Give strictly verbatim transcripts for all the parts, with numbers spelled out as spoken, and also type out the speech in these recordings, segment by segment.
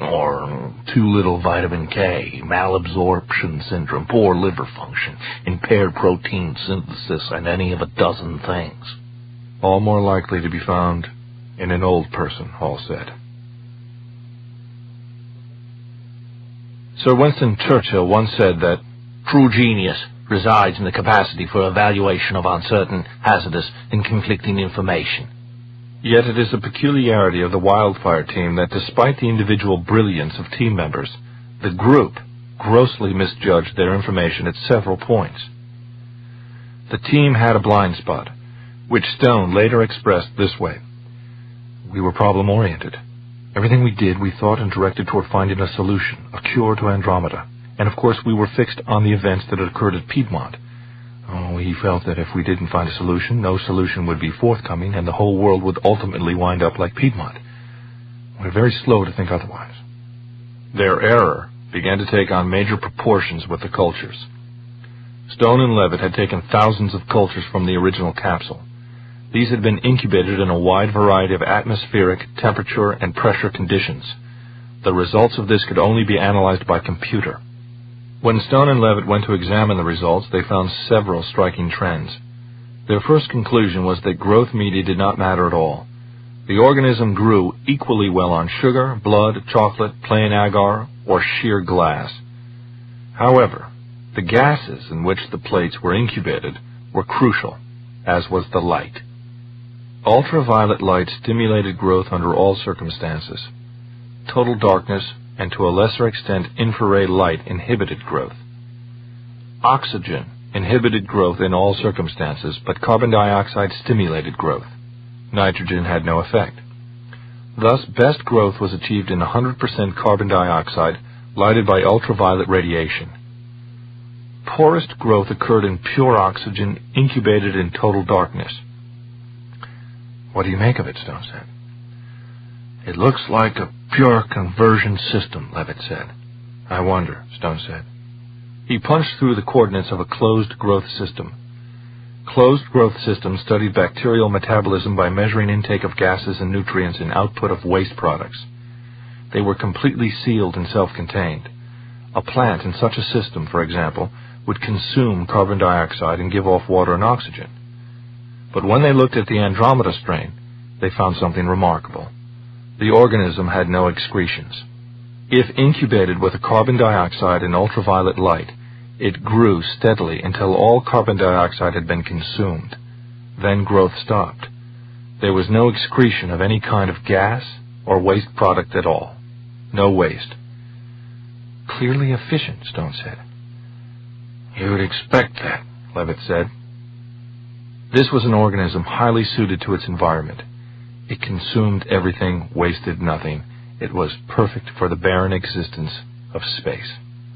or too little vitamin K, malabsorption syndrome, poor liver function, impaired protein synthesis, and any of a dozen things. All more likely to be found in an old person, Hall said. Sir Winston Churchill once said that true genius resides in the capacity for evaluation of uncertain, hazardous, and conflicting information. Yet it is a peculiarity of the Wildfire team that despite the individual brilliance of team members, the group grossly misjudged their information at several points. The team had a blind spot, which Stone later expressed this way. We were problem-oriented. Everything we did, we thought and directed toward finding a solution, a cure to Andromeda. And of course we were fixed on the events that had occurred at Piedmont. Oh, he felt that if we didn't find a solution, no solution would be forthcoming, and the whole world would ultimately wind up like Piedmont. We're very slow to think otherwise. Their error began to take on major proportions with the cultures. Stone and Levitt had taken thousands of cultures from the original capsule. These had been incubated in a wide variety of atmospheric, temperature, and pressure conditions. The results of this could only be analyzed by computer. When Stone and Levitt went to examine the results, they found several striking trends. Their first conclusion was that growth media did not matter at all. The organism grew equally well on sugar, blood, chocolate, plain agar, or sheer glass. However, the gases in which the plates were incubated were crucial, as was the light. Ultraviolet light stimulated growth under all circumstances. Total darkness, and to a lesser extent infrared light, inhibited growth. Oxygen inhibited growth in all circumstances, but carbon dioxide stimulated growth. Nitrogen had no effect. Thus, best growth was achieved in one hundred percent carbon dioxide, lighted by ultraviolet radiation. Poorest growth occurred in pure oxygen, incubated in total darkness. What do you make of it? Stone said. It looks like a pure conversion system, Levitt said. I wonder, Stone said. He punched through the coordinates of a closed growth system. Closed growth systems studied bacterial metabolism by measuring intake of gases and nutrients and output of waste products. They were completely sealed and self-contained. A plant in such a system, for example, would consume carbon dioxide and give off water and oxygen. But when they looked at the Andromeda strain, they found something remarkable. The organism had no excretions. If incubated with a carbon dioxide and ultraviolet light, it grew steadily until all carbon dioxide had been consumed. Then growth stopped. There was no excretion of any kind of gas or waste product at all. No waste. Clearly efficient, Stone said. You would expect that, Levitt said. This was an organism highly suited to its environment. It consumed everything, wasted nothing. It was perfect for the barren existence of space.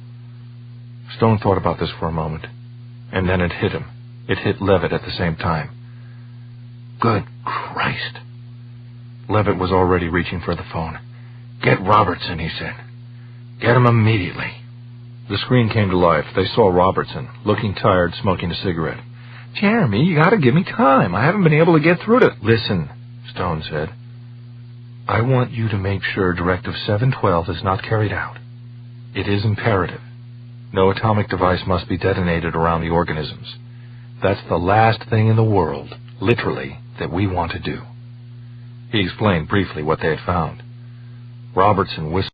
Stone thought about this for a moment, and then it hit him. It hit Levitt at the same time. Good Christ. Levitt was already reaching for the phone. Get Robertson, he said. Get him immediately. The screen came to life. They saw Robertson, looking tired, smoking a cigarette. Jeremy, you gotta give me time. I haven't been able to get through to... Listen, Stone said. I want you to make sure Directive seven twelve is not carried out. It is imperative. No atomic device must be detonated around the organisms. That's the last thing in the world, literally, that we want to do. He explained briefly what they had found. Robertson whistled.